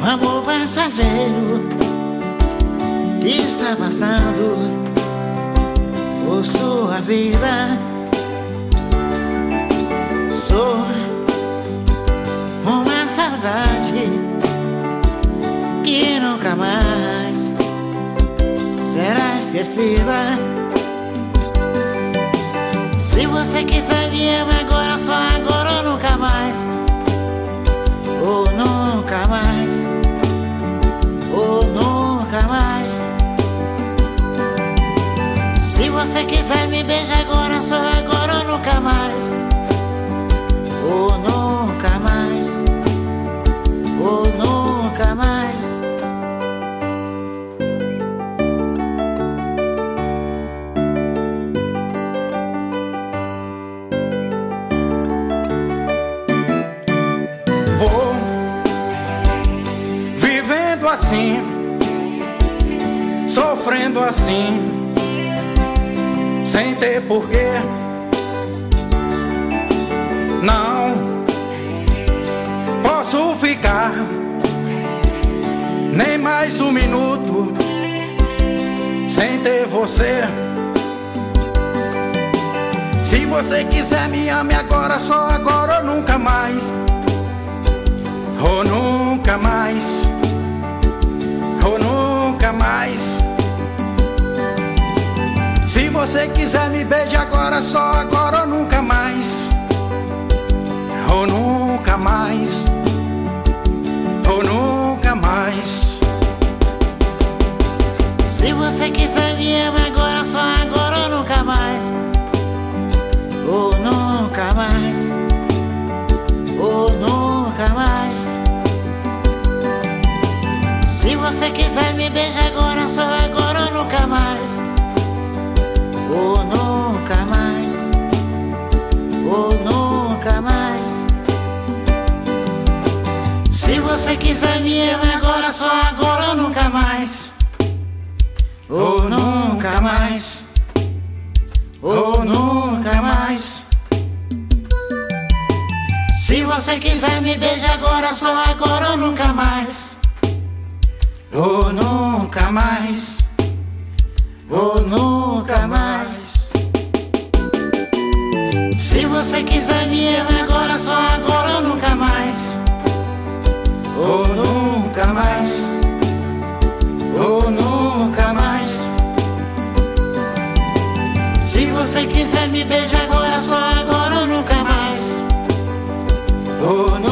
amor passageiro que está passando por sua vida. Sou uma saudade que nunca mais será esquecida. Se você quiser me amar agora, só agora ou nunca mais, ou nunca mais, ou nunca mais. Se você quiser me beijar agora, só agora ou nunca mais, ou nunca mais, ou nunca mais. Vou vivendo assim, sofrendo assim, sem ter porquê. Não posso ficar nem mais um minuto sem ter você. Se você quiser me ame agora, só agora ou nunca mais, ou nunca mais, ou nunca mais. Se você quiser me beijar agora, só agora ou nunca mais, ou nunca mais, ou nunca mais. Se você quiser me amar agora, só agora ou nunca mais, ou nunca mais, ou nunca mais. Se você quiser me beijar agora, só agora ou nunca mais, ou nunca mais, ou nunca mais. Se você quiser me amar agora, só agora ou nunca mais, ou nunca mais, ou nunca mais. Se você quiser me beijar agora, só agora ou nunca mais, ou nunca mais, ou nunca mais. Se você quiser me amar agora, só agora ou nunca mais, ou nunca mais, ou nunca mais. Se você quiser me beijar agora, só agora ou nunca mais, ou